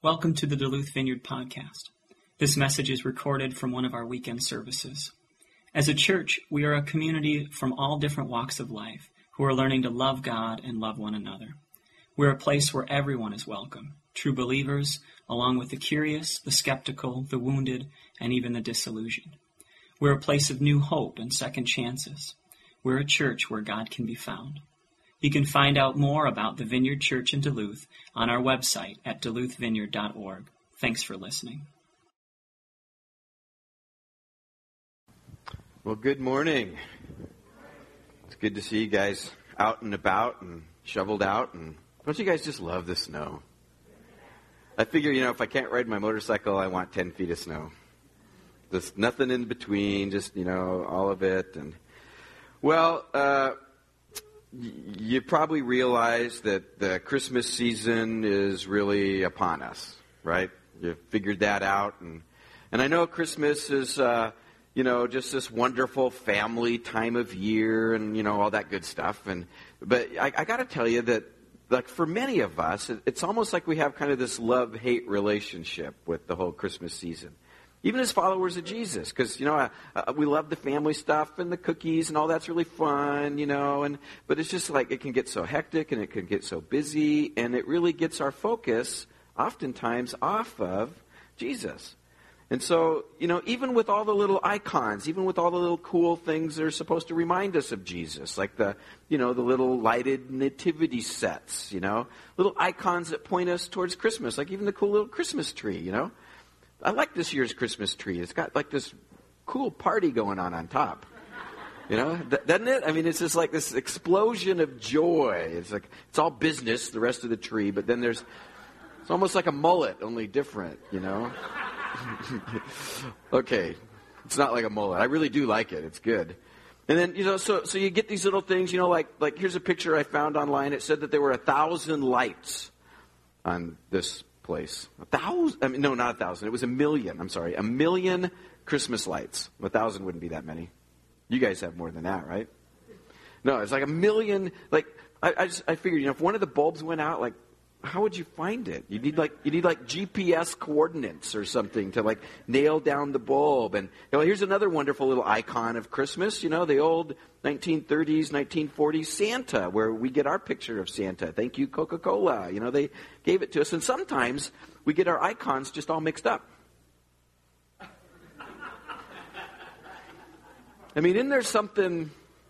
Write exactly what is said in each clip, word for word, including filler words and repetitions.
Welcome to the Duluth Vineyard Podcast. This message is recorded from one of our weekend services. As a church, we are a community from all different walks of life who are learning to love God and love one another. We're a place where everyone is welcome, true believers, along with the curious, the skeptical, the wounded, and even the disillusioned. We're a place of new hope and second chances. We're a church where God can be found. You can find out more about the Vineyard Church in Duluth on our website at duluth vineyard dot org. Thanks for listening. Well, good morning. It's good to see you guys out and about and shoveled out. And don't you guys just love the snow? I figure, you know, if I can't ride my motorcycle, I want ten feet of snow. There's nothing in between, just, you know, all of it. And well, uh, you probably realize that the Christmas season is really upon us, right? You've figured that out. And, and I know Christmas is, uh, you know, just this wonderful family time of year and, you know, all that good stuff. And But I, I got to tell you that, like, for many of us, it, it's almost like we have kind of this love-hate relationship with the whole Christmas season. Even as followers of Jesus, because, you know, uh, uh, we love the family stuff and the cookies and all that's really fun, you know, and but it's just like it can get so hectic and it can get so busy, and it really gets our focus oftentimes off of Jesus. And so, you know, even with all the little icons, even with all the little cool things that are supposed to remind us of Jesus, like the, you know, the little lighted nativity sets, you know, little icons that point us towards Christmas, like even the cool little Christmas tree, you know. I like this year's Christmas tree. It's got like this cool party going on on top. You know, doesn't it? I mean, it's just like this explosion of joy. It's like, it's all business, the rest of the tree, but then there's, it's almost like a mullet, only different, you know? Okay, it's not like a mullet. I really do like it. It's good. And then, you know, so so you get these little things, you know, like, like here's a picture I found online. It said that there were a thousand lights on this place. A thousand? I mean, no, not a thousand. It was a million. I'm sorry. A million Christmas lights. A thousand wouldn't be that many. You guys have more than that, right? No, it's like a million. Like, I, I just, I figured, you know, if one of the bulbs went out, like, how would you find it? You need like, you need like G P S coordinates or something to like nail down the bulb. And you know, here's another wonderful little icon of Christmas. You know, the old nineteen thirties, nineteen forties Santa, where we get our picture of Santa. Thank you, Coca-Cola. You know, they gave it to us. And sometimes we get our icons just all mixed up. I mean, isn't there something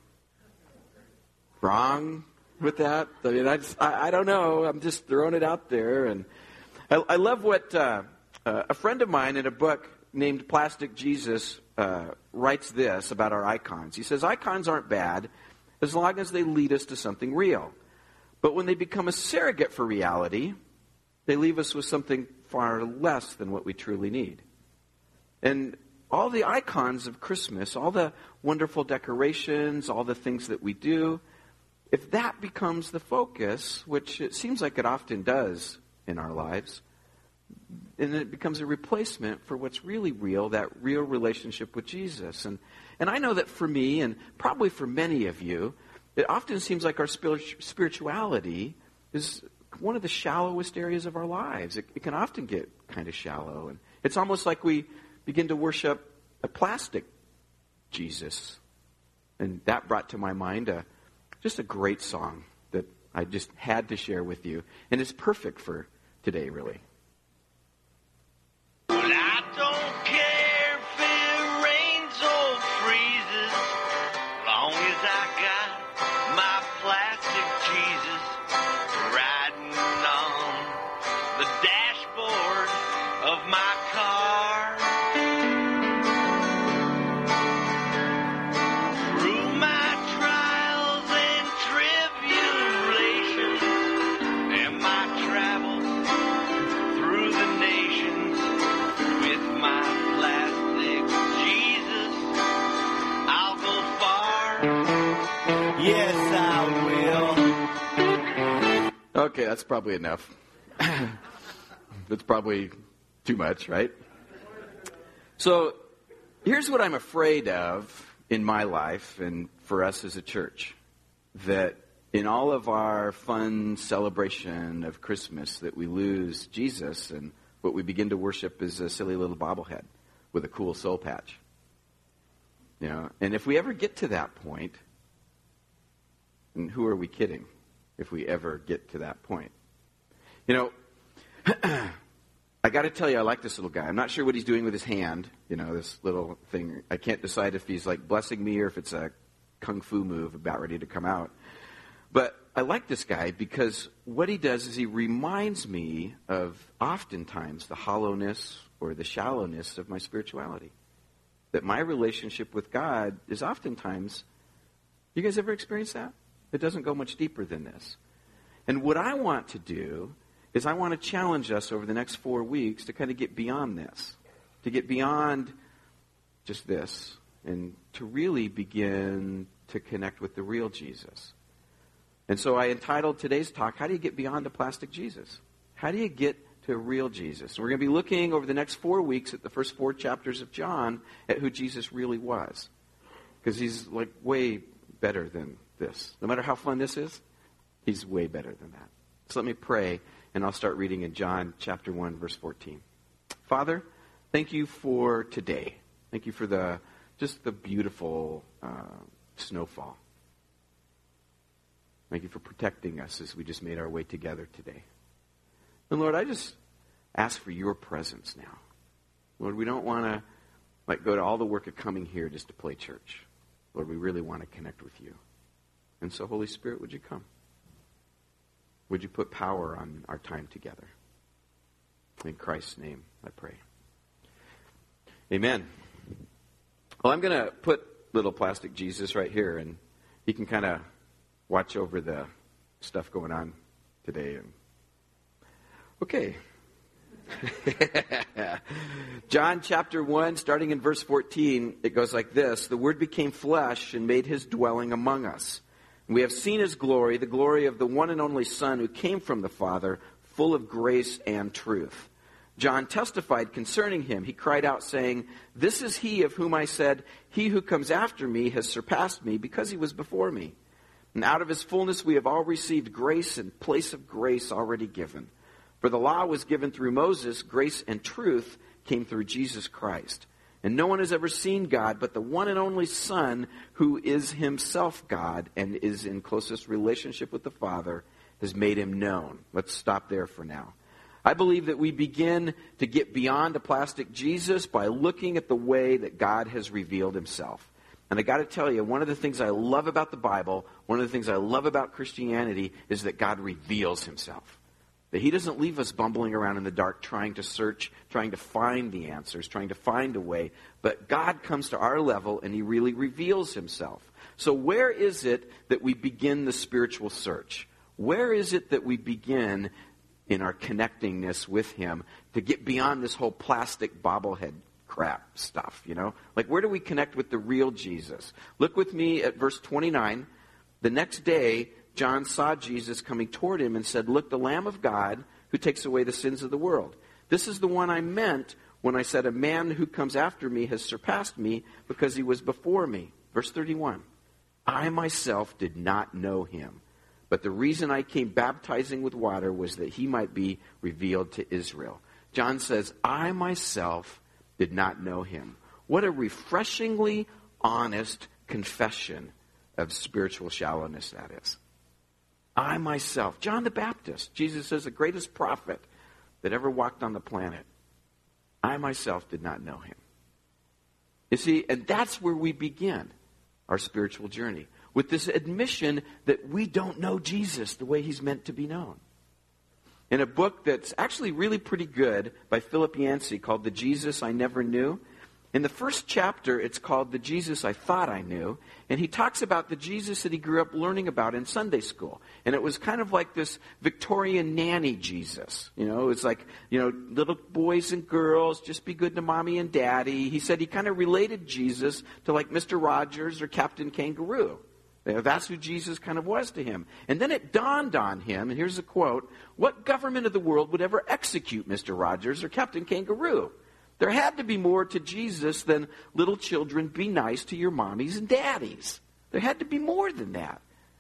wrong with that? I mean, I, just, I, I don't know. I'm just throwing it out there. And I, I love what uh, uh, a friend of mine in a book named Plastic Jesus uh, writes this about our icons. He says, icons aren't bad as long as they lead us to something real. But when they become a surrogate for reality, they leave us with something far less than what we truly need. And all the icons of Christmas, all the wonderful decorations, all the things that we do, if that becomes the focus, which it seems like it often does in our lives, and it becomes a replacement for what's really real, that real relationship with Jesus. And and I know that for me, and probably for many of you, it often seems like our spirituality is one of the shallowest areas of our lives. It, it can often get kind of shallow. And it's almost like we begin to worship a plastic Jesus. And that brought to my mind a Just a great song that I just had to share with you. And it's perfect for today, really. Well, I don't care if it rains or freezes, long as I got my plastic Jesus riding on the dashboard of my car. Okay, that's probably enough. That's probably too much, right? So here's what I'm afraid of in my life and for us as a church. That in all of our fun celebration of Christmas, that we lose Jesus and what we begin to worship is a silly little bobblehead with a cool soul patch. You know, and if we ever get to that point, and who are we kidding if we ever get to that point? You know, I got to tell you, I like this little guy. I'm not sure what he's doing with his hand, you know, this little thing. I can't decide if he's like blessing me or if it's a kung fu move about ready to come out. But I like this guy because what he does is he reminds me of oftentimes the hollowness or the shallowness of my spirituality. That my relationship with God is oftentimes, you guys ever experienced that? It doesn't go much deeper than this. And what I want to do is I want to challenge us over the next four weeks to kind of get beyond this. To get beyond just this. And to really begin to connect with the real Jesus. And so I entitled today's talk, How do you get beyond a plastic Jesus? How do you get to a real Jesus? And we're going to be looking over the next four weeks at the first four chapters of John at who Jesus really was. Because he's like way better than this. No matter how fun this is, he's way better than that. So let me pray, and I'll start reading in John chapter one, verse fourteen. Father, thank you for today. Thank you for the just the beautiful uh, snowfall. Thank you for protecting us as we just made our way together today. And Lord, I just ask for your presence now. Lord, we don't want to like go to all the work of coming here just to play church. Lord, we really want to connect with you. And so, Holy Spirit, would you come? Would you put power on our time together? In Christ's name, I pray. Amen. Well, I'm going to put little plastic Jesus right here, and he can kind of watch over the stuff going on today. And okay. John chapter one, starting in verse fourteen, it goes like this. The Word became flesh and made his dwelling among us. And we have seen his glory, the glory of the one and only Son who came from the Father, full of grace and truth. John testified concerning him. He cried out, saying, This is he of whom I said, He who comes after me has surpassed me, because he was before me. And out of his fullness we have all received grace in place of grace already given. For the law was given through Moses, grace and truth came through Jesus Christ. And no one has ever seen God but the one and only Son, who is himself God and is in closest relationship with the Father, has made him known. Let's stop there for now. I believe that we begin to get beyond a plastic Jesus by looking at the way that God has revealed himself. And I got to tell you, one of the things I love about the Bible, one of the things I love about Christianity is that God reveals himself. That he doesn't leave us bumbling around in the dark trying to search, trying to find the answers, trying to find a way. But God comes to our level and he really reveals himself. So where is it that we begin the spiritual search? Where is it that we begin in our connectingness with him to get beyond this whole plastic bobblehead crap stuff, you know? Like, where do we connect with the real Jesus? Look with me at verse twenty-nine. The next day, John saw Jesus coming toward him and said, Look, the Lamb of God who takes away the sins of the world. This is the one I meant when I said, A man who comes after me has surpassed me because he was before me. Verse thirty-one. I myself did not know him, but the reason I came baptizing with water was that he might be revealed to Israel. John says, I myself did not know him. What a refreshingly honest confession of spiritual shallowness that is. I myself, John the Baptist, Jesus says the greatest prophet that ever walked on the planet. I myself did not know him. You see, and that's where we begin our spiritual journey, with this admission that we don't know Jesus the way he's meant to be known. In a book that's actually really pretty good by Philip Yancey called The Jesus I Never Knew, in the first chapter, it's called The Jesus I Thought I Knew. And he talks about the Jesus that he grew up learning about in Sunday school. And it was kind of like this Victorian nanny Jesus. You know, it was like, you know, little boys and girls, just be good to mommy and daddy. He said he kind of related Jesus to like Mister Rogers or Captain Kangaroo. You know, that's who Jesus kind of was to him. And then it dawned on him, and here's a quote, what government of the world would ever execute Mister Rogers or Captain Kangaroo? There had to be more to Jesus than little children be nice to your mommies and daddies. There had to be more than that.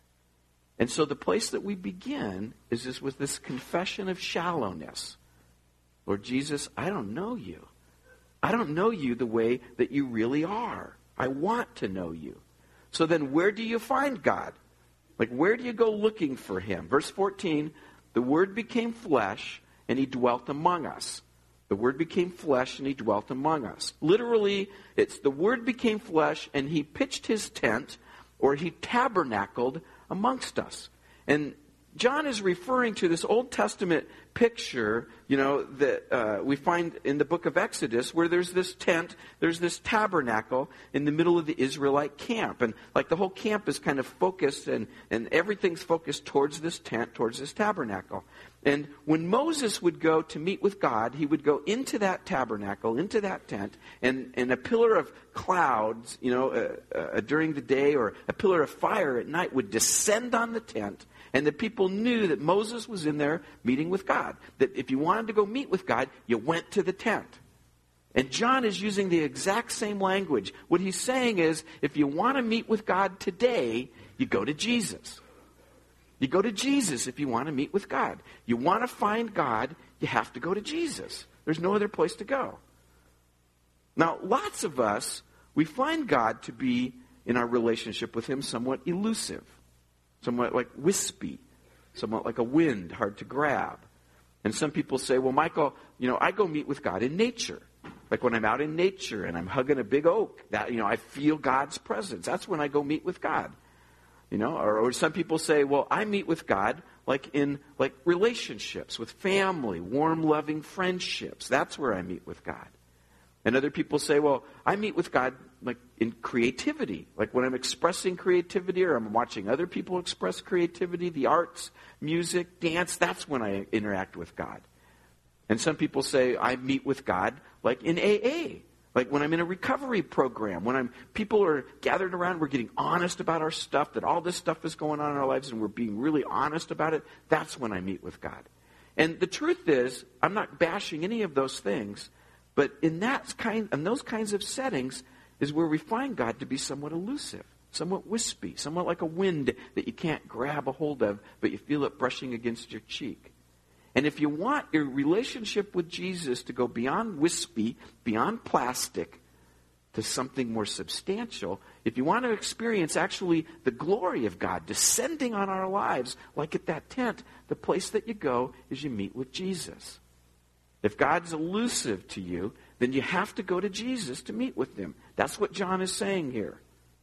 And so the place that we begin is this with this confession of shallowness. Lord Jesus, I don't know you. I don't know you the way that you really are. I want to know you. So then where do you find God? Like, where do you go looking for him? Verse fourteen, the Word became flesh and he dwelt among us. The Word became flesh and he dwelt among us. Literally, it's the Word became flesh and he pitched his tent, or he tabernacled amongst us. And John is referring to this Old Testament picture, you know, that uh, we find in the book of Exodus, where there's this tent, there's this tabernacle in the middle of the Israelite camp. And like the whole camp is kind of focused, and, and everything's focused towards this tent, towards this tabernacle. And when Moses would go to meet with God, he would go into that tabernacle, into that tent, and, and a pillar of clouds, you know, uh, uh, during the day, or a pillar of fire at night would descend on the tent. And the people knew that Moses was in there meeting with God. That if you wanted to go meet with God, you went to the tent. And John is using the exact same language. What he's saying is, if you want to meet with God today, you go to Jesus. You go to Jesus if you want to meet with God. You want to find God, you have to go to Jesus. There's no other place to go. Now, lots of us, we find God to be, in our relationship with him, somewhat elusive. Somewhat like wispy, somewhat like a wind, hard to grab. And some people say, well, Michael, you know, I go meet with God in nature. Like when I'm out in nature and I'm hugging a big oak, that, you know, I feel God's presence. That's when I go meet with God. You know, or, or some people say, well, I meet with God like in like relationships with family, warm, loving friendships. That's where I meet with God. And other people say, well, I meet with God like in creativity, like when I'm expressing creativity or I'm watching other people express creativity, the arts, music, dance, that's when I interact with God. And some people say I meet with God like in A A, like when I'm in a recovery program, when I'm people are gathered around, we're getting honest about our stuff, that all this stuff is going on in our lives and we're being really honest about it, that's when I meet with God. And the truth is, I'm not bashing any of those things. But in that kind, in those kinds of settings is where we find God to be somewhat elusive, somewhat wispy, somewhat like a wind that you can't grab a hold of, but you feel it brushing against your cheek. And if you want your relationship with Jesus to go beyond wispy, beyond plastic, to something more substantial, if you want to experience actually the glory of God descending on our lives, like at that tent, the place that you go is you meet with Jesus. If God's elusive to you, then you have to go to Jesus to meet with him. That's what John is saying here.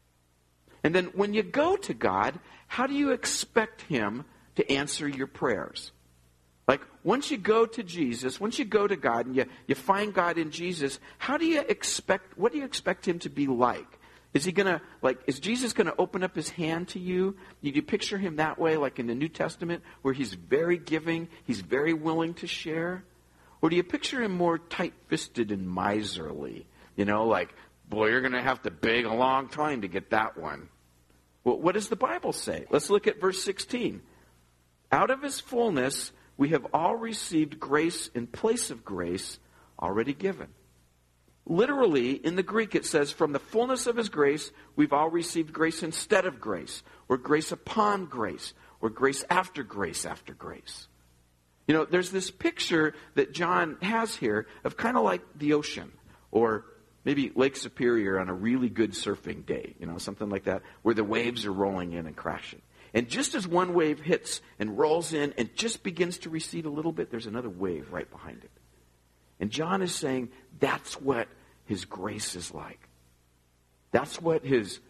And then when you go to God, how do you expect him to answer your prayers? Like, once you go to Jesus, once you go to God and you, you find God in Jesus, how do you expect, what do you expect him to be like? Is he going to, like, is Jesus going to open up his hand to you? You, you picture him that way, like in the New Testament, where he's very giving, he's very willing to share? Or do you picture him more tight-fisted and miserly? You know, like, boy, you're going to have to beg a long time to get that one. Well, what does the Bible say? Let's look at verse sixteen. Out of his fullness, we have all received grace in place of grace already given. Literally, in the Greek, it says, from the fullness of his grace, we've all received grace instead of grace, or grace upon grace, or grace after grace after grace. You know, there's this picture that John has here of kind of like the ocean, or maybe Lake Superior on a really good surfing day, you know, something like that, where the waves are rolling in and crashing. And just as one wave hits and rolls in and just begins to recede a little bit, there's another wave right behind it. And John is saying that's what his grace is like. That's what his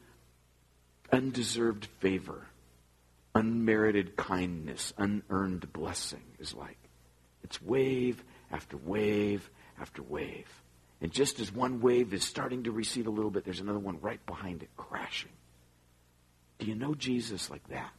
undeserved favor, unmerited kindness, unearned blessing is like. It's wave after wave after wave. And just as one wave is starting to recede a little bit, there's another one right behind it crashing. Do you know Jesus like that?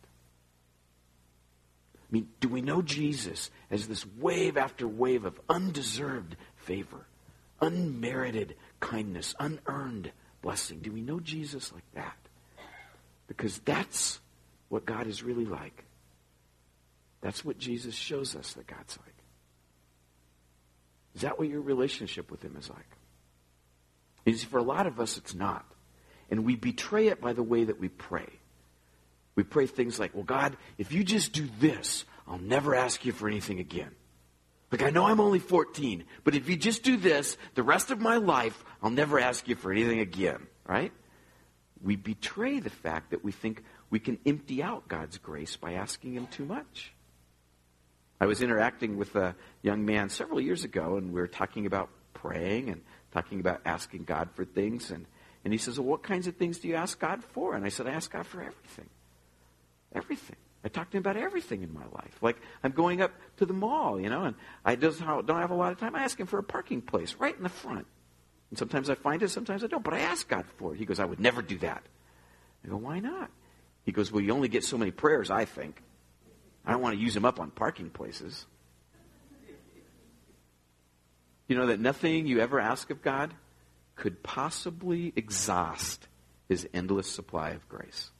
I mean, do we know Jesus as this wave after wave of undeserved favor, unmerited kindness, unearned blessing? Do we know Jesus like that? Because that's what God is really like. That's what Jesus shows us that God's like. Is that what your relationship with him is like? You see, for a lot of us, it's not. And we betray it by the way that we pray. We pray things like, well, God, if you just do this, I'll never ask you for anything again. Like, I know I'm only fourteen, but if you just do this, the rest of my life, I'll never ask you for anything again, right? We betray the fact that we think we can empty out God's grace by asking him too much. I was interacting with a young man several years ago, and we were talking about praying and talking about asking God for things. And, and he says, well, what kinds of things do you ask God for? And I said, I ask God for everything. Everything. I talk to him about everything in my life. Like, I'm going up to the mall, you know, and I just don't have a lot of time. I ask him for a parking place right in the front. And sometimes I find it, sometimes I don't. But I ask God for it. He goes, I would never do that. I go, why not? He goes, well, you only get so many prayers, I think. I don't want to use them up on parking places. You know that nothing you ever ask of God could possibly exhaust his endless supply of grace.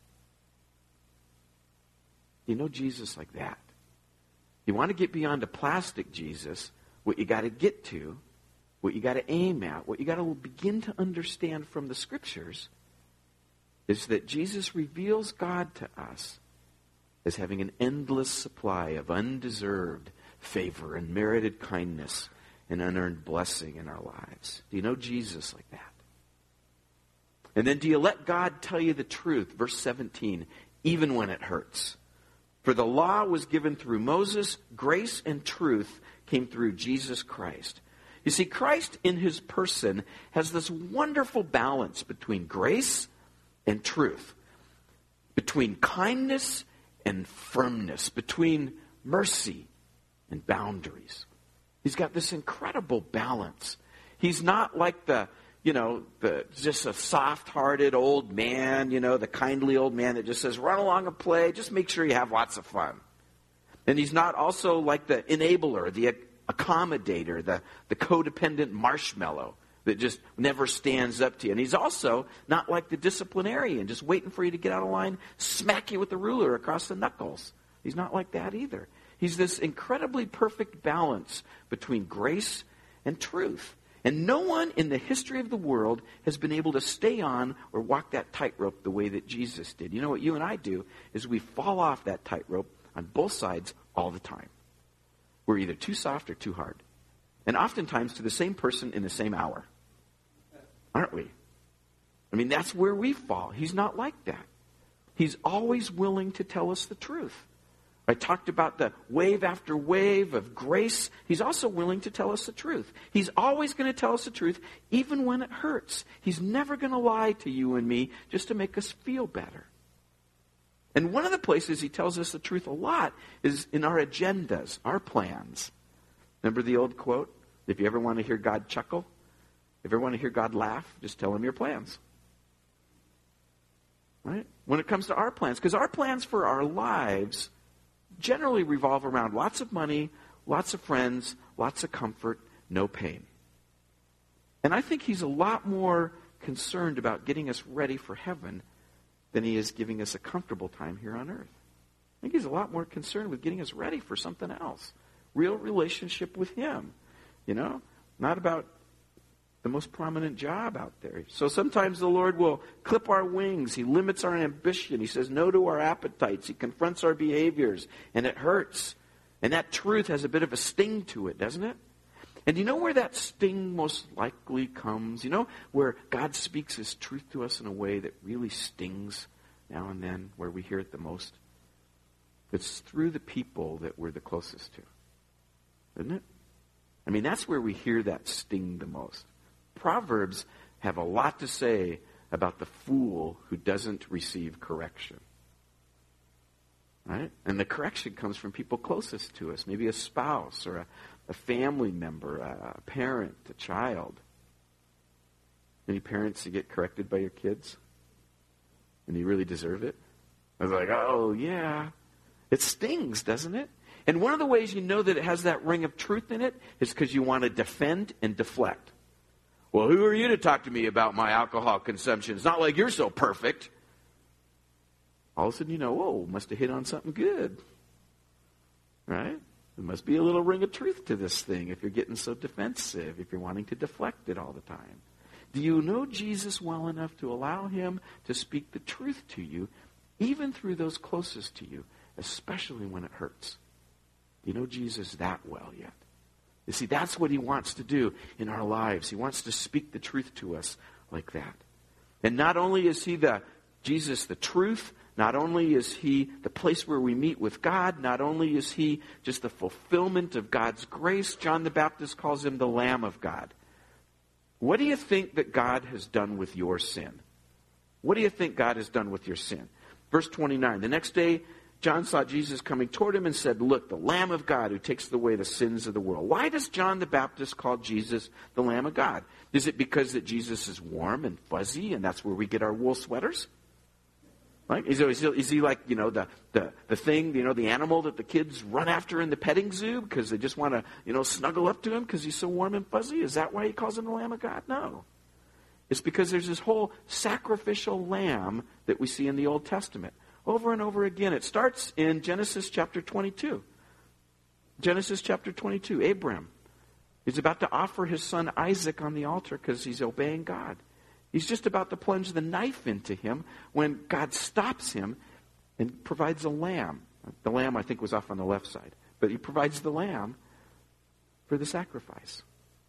You know Jesus like that. You want to get beyond a plastic Jesus, what you got to get to, what you got to aim at, what you got to begin to understand from the Scriptures is that Jesus reveals God to us as having an endless supply of undeserved favor and merited kindness and unearned blessing in our lives. Do you know Jesus like that? And then do you let God tell you the truth? Verse seventeen, even when it hurts. For the law was given through Moses, grace and truth came through Jesus Christ. You see, Christ in his person has this wonderful balance between grace and truth, between kindness and firmness, between mercy and boundaries. He's got this incredible balance. He's not like the, you know, the just a soft-hearted old man, you know, the kindly old man that just says, run along and play, just make sure you have lots of fun. And he's not also like the enabler, the accommodator, the, the codependent marshmallow that just never stands up to you. And he's also not like the disciplinarian, just waiting for you to get out of line, smack you with the ruler across the knuckles. He's not like that either. He's this incredibly perfect balance between grace and truth. And no one in the history of the world has been able to stay on or walk that tightrope the way that Jesus did. You know what you and I do is we fall off that tightrope on both sides all the time. We're either too soft or too hard. And oftentimes to the same person in the same hour. Aren't we? I mean, that's where we fall. He's not like that. He's always willing to tell us the truth. I talked about the wave after wave of grace. He's also willing to tell us the truth. He's always going to tell us the truth, even when it hurts. He's never going to lie to you and me just to make us feel better. And one of the places he tells us the truth a lot is in our agendas, our plans. Remember the old quote? If you ever want to hear God chuckle, if you ever want to hear God laugh, just tell him your plans. Right? When it comes to our plans, because our plans for our lives generally revolve around lots of money, lots of friends, lots of comfort, no pain. And I think he's a lot more concerned about getting us ready for heaven than he is giving us a comfortable time here on earth. I think he's a lot more concerned with getting us ready for something else. Real relationship with him. You know? Not about the most prominent job out there. So sometimes the Lord will clip our wings. He limits our ambition. He says no to our appetites. He confronts our behaviors. And it hurts. And that truth has a bit of a sting to it, doesn't it? And you know where that sting most likely comes? You know where God speaks his truth to us in a way that really stings now and then, where we hear it the most? It's through the people that we're the closest to. Isn't it? I mean, that's where we hear that sting the most. Proverbs have a lot to say about the fool who doesn't receive correction. Right? And the correction comes from people closest to us, maybe a spouse or a, a family member, a, a parent, a child. Any parents that get corrected by your kids? And you really deserve it? I was like, oh, yeah. It stings, doesn't it? And one of the ways you know that it has that ring of truth in it is because you want to defend and deflect. Well, who are you to talk to me about my alcohol consumption? It's not like you're so perfect. All of a sudden you know, whoa, must have hit on something good. Right? There must be a little ring of truth to this thing if you're getting so defensive, if you're wanting to deflect it all the time. Do you know Jesus well enough to allow him to speak the truth to you, even through those closest to you, especially when it hurts? Do you know Jesus that well yet? You see, that's what he wants to do in our lives. He wants to speak the truth to us like that. And not only is he the Jesus the truth, not only is he the place where we meet with God, not only is he just the fulfillment of God's grace, John the Baptist calls him the Lamb of God. What do you think that God has done with your sin? What do you think God has done with your sin? Verse twenty-nine, the next day John saw Jesus coming toward him and said, "Look, the Lamb of God who takes away the sins of the world." Why does John the Baptist call Jesus the Lamb of God? Is it because that Jesus is warm and fuzzy and that's where we get our wool sweaters? Right? Is, is, is he like, you know, the, the, the thing, you know, the animal that the kids run after in the petting zoo because they just want to, you know, snuggle up to him because he's so warm and fuzzy? Is that why he calls him the Lamb of God? No. It's because there's this whole sacrificial lamb that we see in the Old Testament. Over and over again. It starts in Genesis chapter twenty-two. Genesis chapter twenty-two. Abraham is about to offer his son Isaac on the altar because he's obeying God. He's just about to plunge the knife into him when God stops him and provides a lamb. The lamb, I think, was off on the left side. But he provides the lamb for the sacrifice.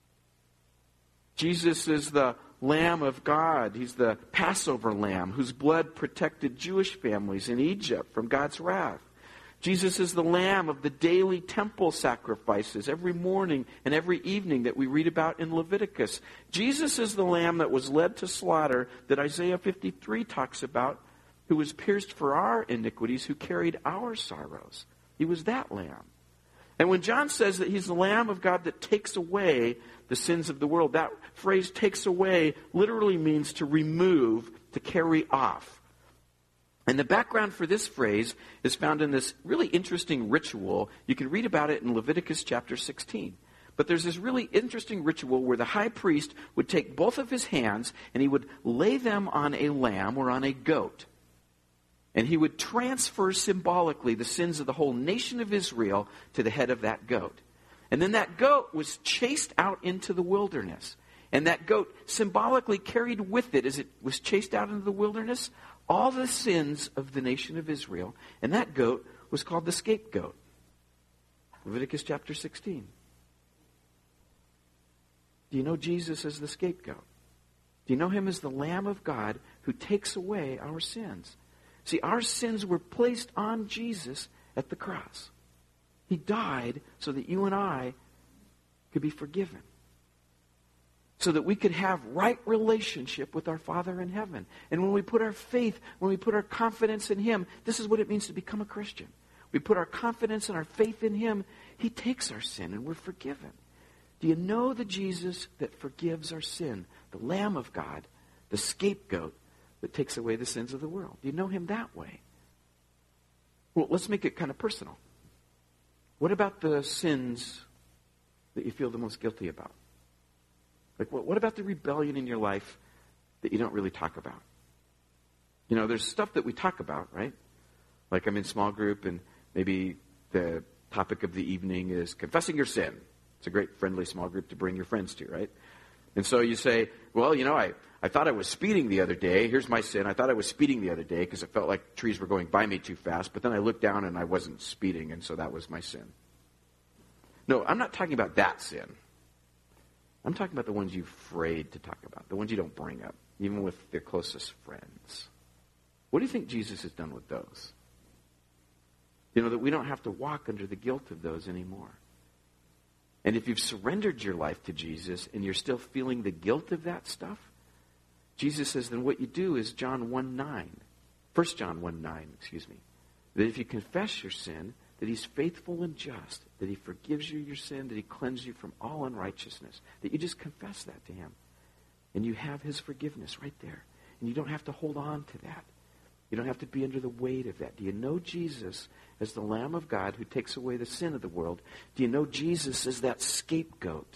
Jesus is the Lamb of God. He's the Passover lamb whose blood protected Jewish families in Egypt from God's wrath. Jesus is the lamb of the daily temple sacrifices every morning and every evening that we read about in Leviticus. Jesus is the lamb that was led to slaughter that Isaiah fifty-three talks about, who was pierced for our iniquities, who carried our sorrows. He was that lamb. And when John says that he's the Lamb of God that takes away the sins of the world, that phrase takes away literally means to remove, to carry off. And the background for this phrase is found in this really interesting ritual. You can read about it in Leviticus chapter sixteen. But there's this really interesting ritual where the high priest would take both of his hands and he would lay them on a lamb or on a goat. And he would transfer symbolically the sins of the whole nation of Israel to the head of that goat. And then that goat was chased out into the wilderness. And that goat symbolically carried with it, as it was chased out into the wilderness, all the sins of the nation of Israel. And that goat was called the scapegoat. Leviticus chapter sixteen. Do you know Jesus as the scapegoat? Do you know him as the Lamb of God who takes away our sins? See, our sins were placed on Jesus at the cross. He died so that you and I could be forgiven. So that we could have right relationship with our Father in heaven. And when we put our faith, when we put our confidence in him, this is what it means to become a Christian. We put our confidence and our faith in him. He takes our sin and we're forgiven. Do you know the Jesus that forgives our sin? The Lamb of God, the scapegoat that takes away the sins of the world. Do you know him that way? Well, let's make it kind of personal. What about the sins that you feel the most guilty about? Like, what, what about the rebellion in your life that you don't really talk about? You know, there's stuff that we talk about, right? Like I'm in small group and maybe the topic of the evening is confessing your sin. It's a great friendly small group to bring your friends to, right? And so you say, well, you know, I, I thought I was speeding the other day. Here's my sin. I thought I was speeding the other day because it felt like trees were going by me too fast. But then I looked down and I wasn't speeding, and so that was my sin. No, I'm not talking about that sin. I'm talking about the ones you're afraid to talk about, the ones you don't bring up, even with their closest friends. What do you think Jesus has done with those? You know, that we don't have to walk under the guilt of those anymore. And if you've surrendered your life to Jesus and you're still feeling the guilt of that stuff, Jesus says then what you do is John one nine, First John one nine, excuse me, that if you confess your sin, that he's faithful and just, that he forgives you your sin, that he cleanses you from all unrighteousness, that you just confess that to him. And you have his forgiveness right there. And you don't have to hold on to that. You don't have to be under the weight of that. Do you know Jesus as the Lamb of God who takes away the sin of the world? Do you know Jesus as that scapegoat?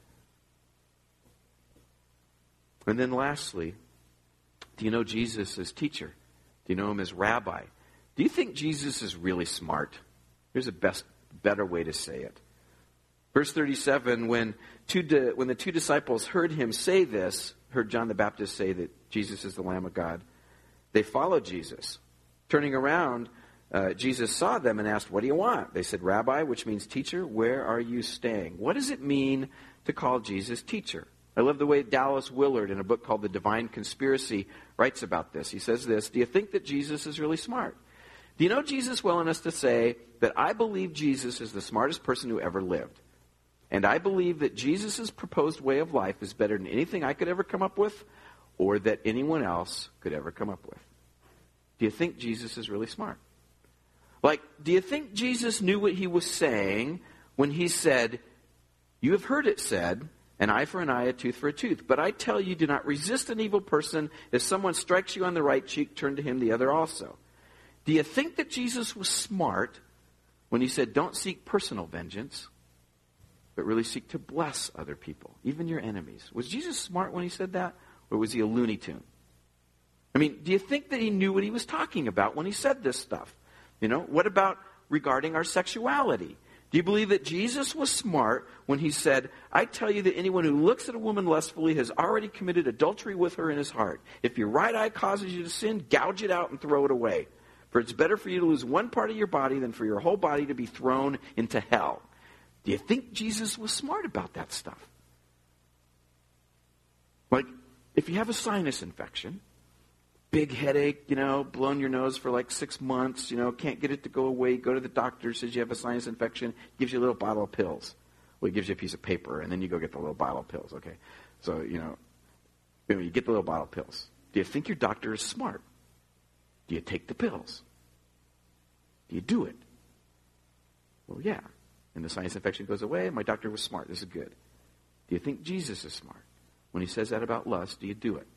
And then lastly, do you know Jesus as teacher? Do you know him as rabbi? Do you think Jesus is really smart? Here's a best, better way to say it. Verse thirty-seven, when, two di- when the two disciples heard him say this, heard John the Baptist say that Jesus is the Lamb of God, they followed Jesus. Turning around, uh, Jesus saw them and asked, what do you want? They said, Rabbi, which means teacher, where are you staying? What does it mean to call Jesus teacher? I love the way Dallas Willard, in a book called The Divine Conspiracy, writes about this. He says this, do you think that Jesus is really smart? Do you know Jesus well enough to say that I believe Jesus is the smartest person who ever lived? And I believe that Jesus' proposed way of life is better than anything I could ever come up with or that anyone else could ever come up with. Do you think Jesus is really smart? Like, do you think Jesus knew what he was saying when he said, you have heard it said, an eye for an eye, a tooth for a tooth. But I tell you, do not resist an evil person. If someone strikes you on the right cheek, turn to him the other also. Do you think that Jesus was smart when he said, don't seek personal vengeance, but really seek to bless other people, even your enemies? Was Jesus smart when he said that, or was he a Looney Tune? I mean, do you think that he knew what he was talking about when he said this stuff? You know, what about regarding our sexuality? Do you believe that Jesus was smart when he said, I tell you that anyone who looks at a woman lustfully has already committed adultery with her in his heart. If your right eye causes you to sin, gouge it out and throw it away. For it's better for you to lose one part of your body than for your whole body to be thrown into hell. Do you think Jesus was smart about that stuff? Like, if you have a sinus infection, big headache, you know, blown your nose for like six months, you know, can't get it to go away, go to the doctor, says you have a sinus infection, gives you a little bottle of pills. Well, he gives you a piece of paper, and then you go get the little bottle of pills, okay? So, you know, you get the little bottle of pills. Do you think your doctor is smart? Do you take the pills? Do you do it? Well, yeah. And the sinus infection goes away, my doctor was smart. This is good. Do you think Jesus is smart? When he says that about lust, do you do it?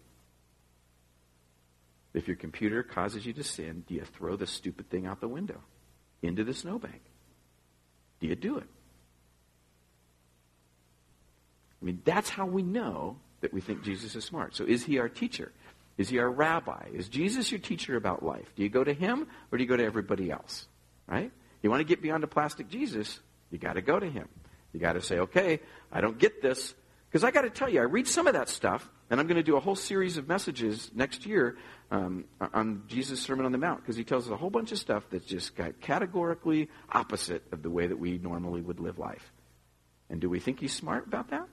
If your computer causes you to sin, do you throw the stupid thing out the window into the snowbank? Do you do it? I mean, that's how we know that we think Jesus is smart. So is he our teacher? Is he our rabbi? Is Jesus your teacher about life? Do you go to him or do you go to everybody else? Right? You want to get beyond a plastic Jesus, you got to go to him. You got to say, okay, I don't get this. Because I got to tell you, I read some of that stuff, and I'm going to do a whole series of messages next year um, on Jesus' Sermon on the Mount, because he tells us a whole bunch of stuff that's just got categorically opposite of the way that we normally would live life. And do we think he's smart about that?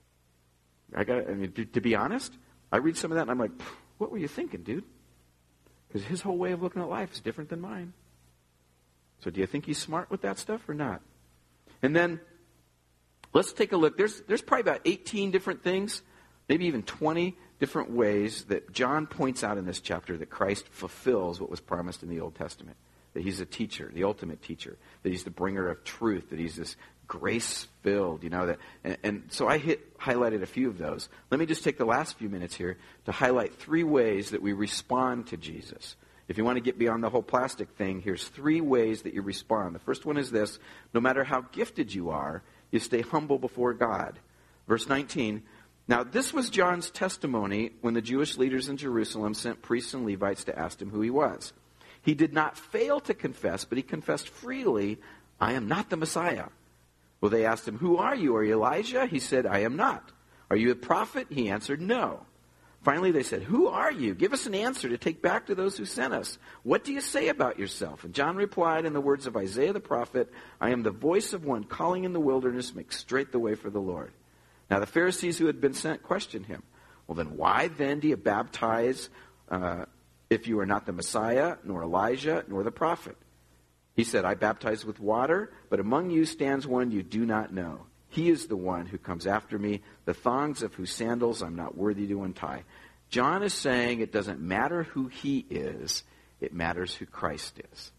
I got. I mean, to, to be honest, I read some of that, and I'm like, what were you thinking, dude? Because his whole way of looking at life is different than mine. So do you think he's smart with that stuff or not? And then let's take a look. There's there's probably about eighteen different things, maybe even twenty different ways that John points out in this chapter that Christ fulfills what was promised in the Old Testament. That he's a teacher, the ultimate teacher. That he's the bringer of truth. That he's this grace-filled, you know. That, and, and so I hit highlighted a few of those. Let me just take the last few minutes here to highlight three ways that we respond to Jesus. If you want to get beyond the whole plastic thing, here's three ways that you respond. The first one is this: no matter how gifted you are, you stay humble before God. Verse nineteen, now this was John's testimony when the Jewish leaders in Jerusalem sent priests and Levites to ask him who he was. He did not fail to confess, but he confessed freely, I am not the Messiah. Well, they asked him, who are you? Are you Elijah? He said, I am not. Are you a prophet? He answered, no. Finally, they said, who are you? Give us an answer to take back to those who sent us. What do you say about yourself? And John replied in the words of Isaiah the prophet, I am the voice of one calling in the wilderness, make straight the way for the Lord. Now the Pharisees who had been sent questioned him. Well, then why then do you baptize uh, if you are not the Messiah, nor Elijah, nor the prophet? He said, I baptize with water, but among you stands one you do not know. He is the one who comes after me, the thongs of whose sandals I'm not worthy to untie. John is saying it doesn't matter who he is, it matters who Christ is.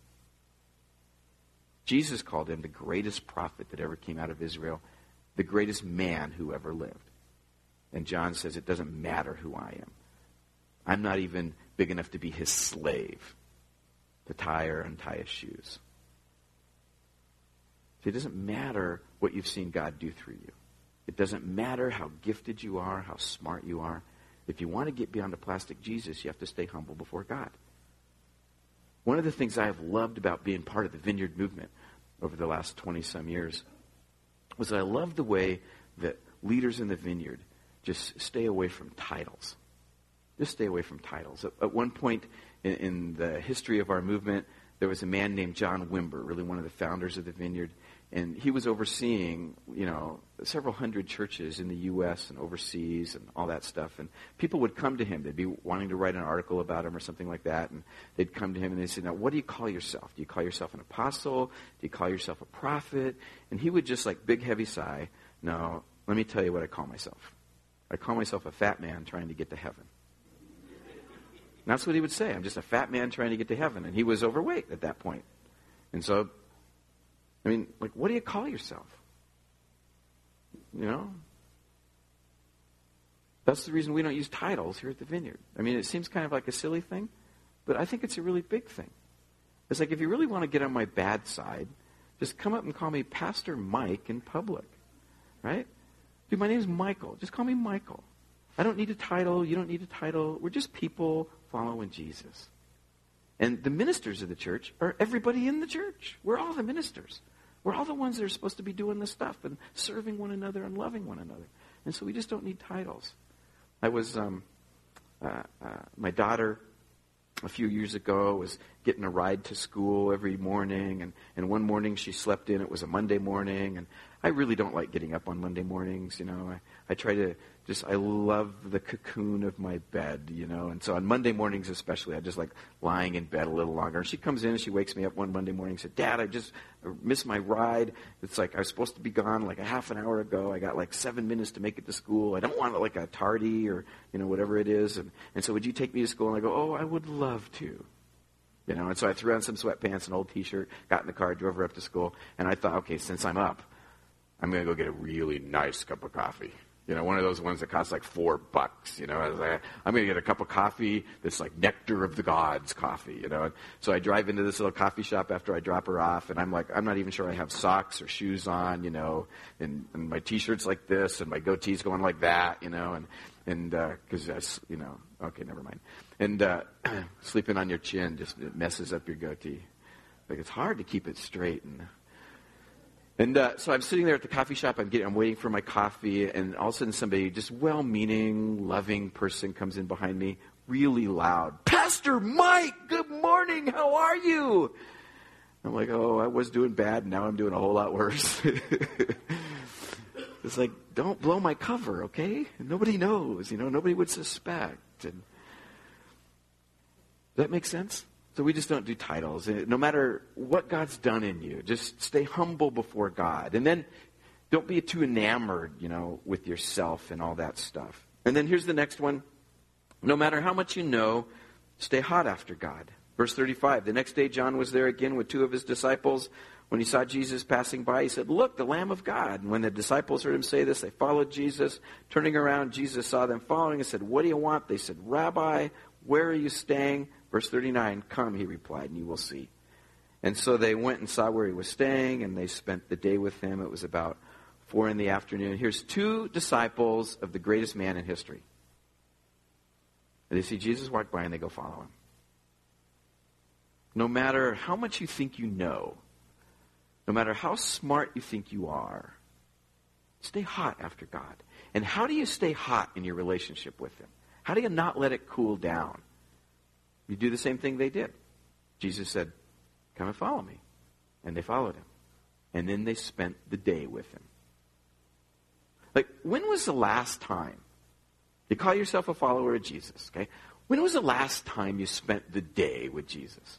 Jesus called him the greatest prophet that ever came out of Israel, the greatest man who ever lived. And John says it doesn't matter who I am. I'm not even big enough to be his slave, to tie or untie his shoes. See, it doesn't matter what you've seen God do through you. It doesn't matter how gifted you are, how smart you are. If you want to get beyond a plastic Jesus, you have to stay humble before God. One of the things I have loved about being part of the Vineyard movement over the last twenty-some years was that I love the way that leaders in the Vineyard just stay away from titles. Just stay away from titles. At, at one point in, in the history of our movement, there was a man named John Wimber, really one of the founders of the Vineyard, and he was overseeing, you know, several hundred churches in the U S and overseas and all that stuff. And people would come to him. They'd be wanting to write an article about him or something like that. And they'd come to him and they'd say, now, what do you call yourself? Do you call yourself an apostle? Do you call yourself a prophet? And he would just like big, heavy sigh. No, let me tell you what I call myself. I call myself a fat man trying to get to heaven. And that's what he would say. I'm just a fat man trying to get to heaven. And he was overweight at that point. And so, I mean, like, what do you call yourself? You know? That's the reason we don't use titles here at the Vineyard. I mean, it seems kind of like a silly thing, but I think it's a really big thing. It's like, if you really want to get on my bad side, just come up and call me Pastor Mike in public. Right? Dude, my name's Michael. Just call me Michael. I don't need a title. You don't need a title. We're just people following Jesus. And the ministers of the church are everybody in the church. We're all the ministers. We're all the ones that are supposed to be doing this stuff and serving one another and loving one another. And so we just don't need titles. I was, um, uh, uh, my daughter a few years ago was getting a ride to school every morning. And, and one morning she slept in. It was a Monday morning. And I really don't like getting up on Monday mornings, you know. I, I try to just, I love the cocoon of my bed, you know. And so on Monday mornings especially, I just like lying in bed a little longer. And she comes in and she wakes me up one Monday morning and said, Dad, I just missed my ride. It's like I was supposed to be gone like a half an hour ago. I got like seven minutes to make it to school. I don't want like a tardy or, you know, whatever it is. And, and so would you take me to school? And I go, oh, I would love to. You know, and so I threw on some sweatpants, an old T-shirt, got in the car, drove her up to school. And I thought, okay, since I'm up, I'm going to go get a really nice cup of coffee. You know, one of those ones that costs like four bucks, you know. I was like, I'm going to get a cup of coffee that's like nectar of the gods coffee, you know. And so I drive into this little coffee shop after I drop her off, and I'm like, I'm not even sure I have socks or shoes on, you know, and, and my T-shirt's like this, and my goatee's going like that, you know, and, and, because, uh, you know, okay, never mind. And uh, sleeping on your chin just it messes up your goatee. Like, it's hard to keep it straight, and... And uh, so I'm sitting there at the coffee shop. I'm getting, I'm waiting for my coffee, and all of a sudden somebody, just well-meaning, loving person comes in behind me, really loud. Pastor Mike, good morning. How are you? I'm like, oh, I was doing bad, and now I'm doing a whole lot worse. It's like, don't blow my cover, okay? Nobody knows, you know. Nobody would suspect. And does that make sense? So we just don't do titles. No matter what God's done in you, just stay humble before God. And then don't be too enamored, you know, with yourself and all that stuff. And then here's the next one. No matter how much you know, stay hot after God. Verse thirty-five, the next day John was there again with two of his disciples. When he saw Jesus passing by, he said, look, the Lamb of God. And when the disciples heard him say this, they followed Jesus. Turning around, Jesus saw them following and said, what do you want? They said, Rabbi, where are you staying? Verse thirty-nine, come, he replied, and you will see. And so they went and saw where he was staying, and they spent the day with him. It was about four in the afternoon. Here's two disciples of the greatest man in history. And they see Jesus walk by, and they go follow him. No matter how much you think you know, no matter how smart you think you are, stay hot after God. And how do you stay hot in your relationship with him? How do you not let it cool down? You do the same thing they did. Jesus said, come and follow me. And they followed him. And then they spent the day with him. Like, when was the last time, you call yourself a follower of Jesus, okay? When was the last time you spent the day with Jesus?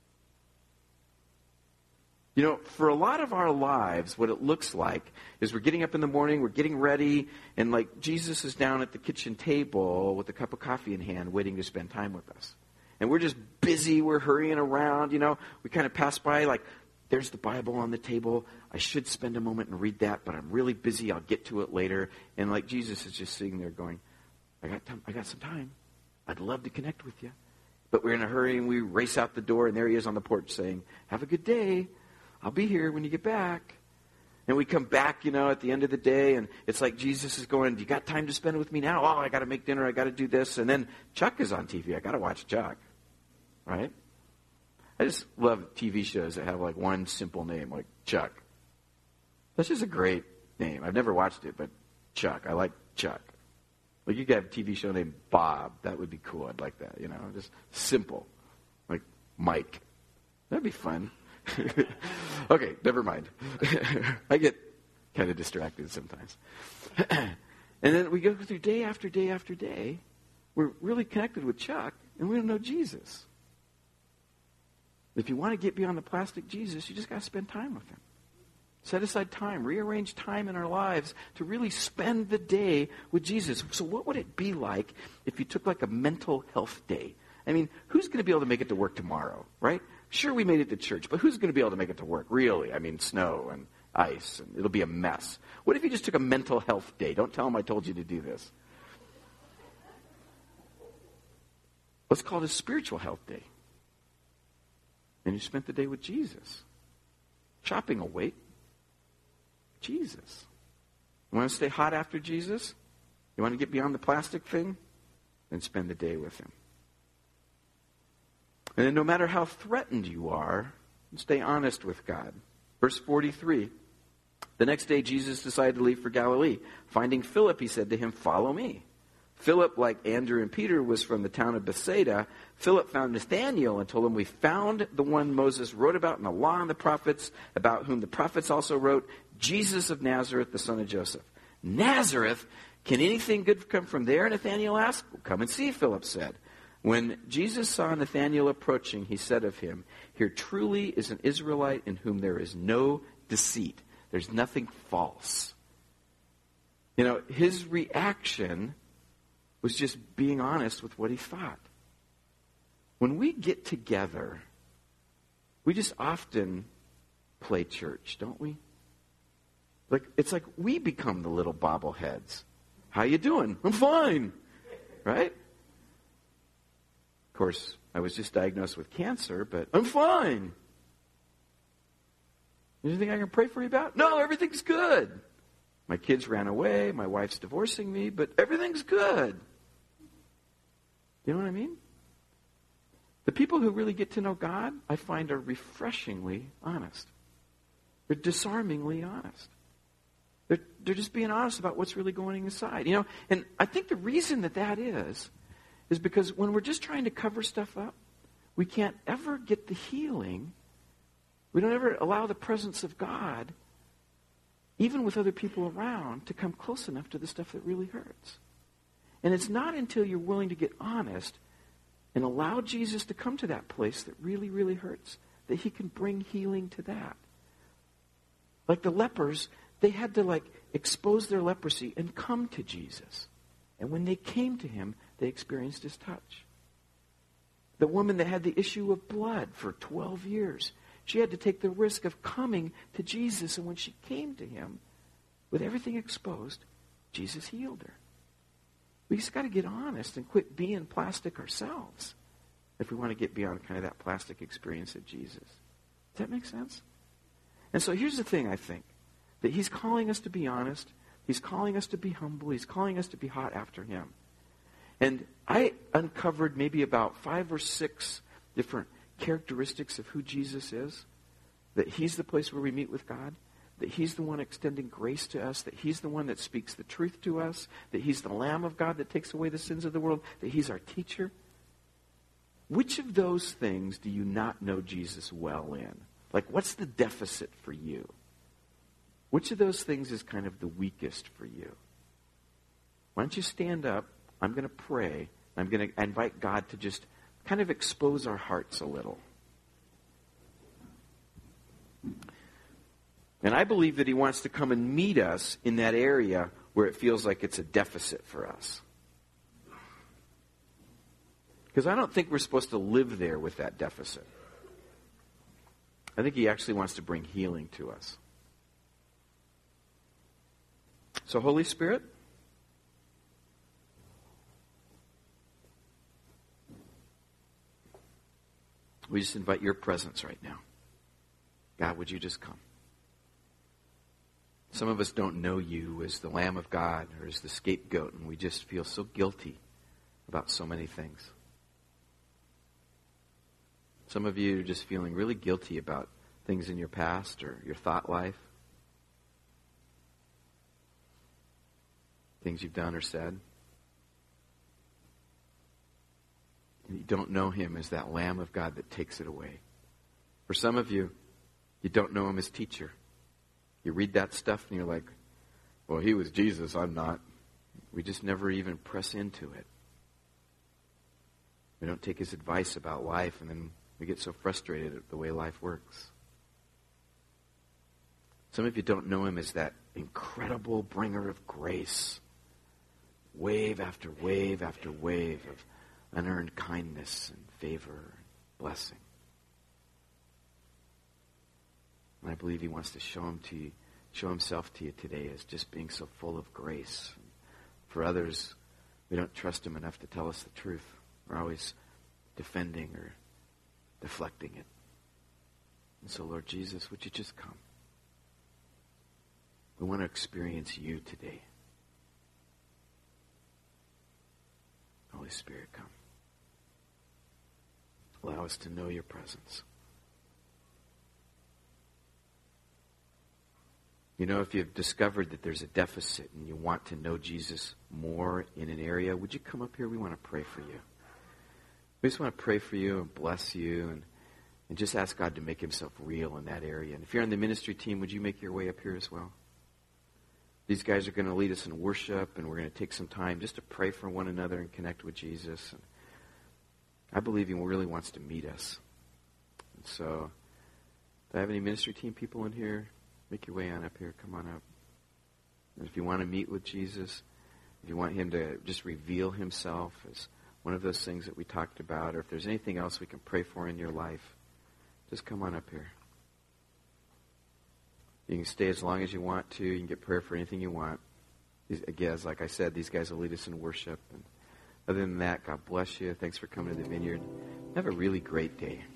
You know, for a lot of our lives, what it looks like is we're getting up in the morning, we're getting ready, and like Jesus is down at the kitchen table with a cup of coffee in hand waiting to spend time with us. And we're just busy, we're hurrying around, you know. We kind of pass by like, there's the Bible on the table. I should spend a moment and read that, but I'm really busy. I'll get to it later. And like Jesus is just sitting there going, I got time, I got some time. I'd love to connect with you. But we're in a hurry and we race out the door, and there he is on the porch saying, have a good day. I'll be here when you get back. And we come back, you know, at the end of the day, and it's like Jesus is going, you got time to spend with me now? Oh, I got to make dinner. I got to do this. And then Chuck is on T V. I got to watch Chuck, right? I just love T V shows that have like one simple name, like Chuck. That's just a great name. I've never watched it, but Chuck. I like Chuck. Like you could have a T V show named Bob. That would be cool. I'd like that, you know, just simple. Like Mike. That'd be fun. Okay, never mind. I get kind of distracted sometimes. And then we go through day after day after day. We're really connected with Chuck, and we don't know Jesus. If you want to get beyond the plastic Jesus, you just got to spend time with him. Set aside time, rearrange time in our lives to really spend the day with Jesus. So what would it be like if you took like a mental health day? I mean, who's going to be able to make it to work tomorrow, right? Sure, we made it to church, but who's going to be able to make it to work, really? I mean, snow and ice, and it'll be a mess. What if you just took a mental health day? Don't tell them I told you to do this. Let's call it a spiritual health day. And you spent the day with Jesus. Shopping will wait. Jesus. You want to stay hot after Jesus? You want to get beyond the plastic thing? Then spend the day with him. And then no matter how threatened you are, stay honest with God. Verse forty-three. The next day Jesus decided to leave for Galilee. Finding Philip, he said to him, "Follow me." Philip, like Andrew and Peter, was from the town of Bethsaida. Philip found Nathanael and told him, "We found the one Moses wrote about in the law and the prophets, about whom the prophets also wrote, Jesus of Nazareth, the son of Joseph." Nazareth? Can anything good come from there? Nathanael asked. "Well, come and see," Philip said. When Jesus saw Nathanael approaching, he said of him, "Here truly is an Israelite in whom there is no deceit." There's nothing false. You know, his reaction was just being honest with what he thought. When we get together, we just often play church, don't we? Like it's like we become the little bobbleheads. "How you doing?" "I'm fine." Right? Of course, I was just diagnosed with cancer, but I'm fine. Anything I can pray for you about? "No, everything's good. My kids ran away. My wife's divorcing me, but everything's good." You know what I mean? The people who really get to know God, I find, are refreshingly honest. They're disarmingly honest. They're, they're just being honest about what's really going inside. You know, and I think the reason that that is, is because when we're just trying to cover stuff up, we can't ever get the healing. We don't ever allow the presence of God, even with other people around, to come close enough to the stuff that really hurts. And it's not until you're willing to get honest and allow Jesus to come to that place that really, really hurts, that he can bring healing to that. Like the lepers, they had to like expose their leprosy and come to Jesus. And when they came to him, they experienced his touch. The woman that had the issue of blood for twelve years, she had to take the risk of coming to Jesus. And when she came to him, with everything exposed, Jesus healed her. We just got to get honest and quit being plastic ourselves if we want to get beyond kind of that plastic experience of Jesus. Does that make sense? And so here's the thing, I think, that he's calling us to be honest. He's calling us to be humble. He's calling us to be hot after him. And I uncovered maybe about five or six different characteristics of who Jesus is. That he's the place where we meet with God. That he's the one extending grace to us. That he's the one that speaks the truth to us. That he's the Lamb of God that takes away the sins of the world. That he's our teacher. Which of those things do you not know Jesus well in? Like, what's the deficit for you? Which of those things is kind of the weakest for you? Why don't you stand up? I'm going to pray. I'm going to invite God to just kind of expose our hearts a little. And I believe that he wants to come and meet us in that area where it feels like it's a deficit for us. Because I don't think we're supposed to live there with that deficit. I think he actually wants to bring healing to us. So, Holy Spirit, we just invite your presence right now. God, would you just come? Some of us don't know you as the Lamb of God or as the scapegoat, and we just feel so guilty about so many things. Some of you are just feeling really guilty about things in your past or your thought life. Things you've done or said. And you don't know him as that Lamb of God that takes it away. For some of you, you don't know him as teacher. You read that stuff and you're like, well, he was Jesus, I'm not. We just never even press into it. We don't take his advice about life, and then we get so frustrated at the way life works. Some of you don't know him as that incredible bringer of grace. Wave after wave after wave of unearned kindness and favor and blessing. And I believe he wants to show him to you, show himself to you today as just being so full of grace. For others, we don't trust him enough to tell us the truth. We're always defending or deflecting it. And so, Lord Jesus, would you just come? We want to experience you today. Holy Spirit, come. Allow us to know your presence. You know, if you've discovered that there's a deficit and you want to know Jesus more in an area, would you come up here? We want to pray for you. We just want to pray for you and bless you and, and just ask God to make himself real in that area. And if you're on the ministry team, would you make your way up here as well? These guys are going to lead us in worship, and we're going to take some time just to pray for one another and connect with Jesus. And I believe he really wants to meet us. And so, do I have any ministry team people in here? Make your way on up here. Come on up. And if you want to meet with Jesus, if you want him to just reveal himself as one of those things that we talked about, or if there's anything else we can pray for in your life, just come on up here. You can stay as long as you want to. You can get prayer for anything you want. These, again, like I said, these guys will lead us in worship. And other than that, God bless you. Thanks for coming to the Vineyard. Have a really great day.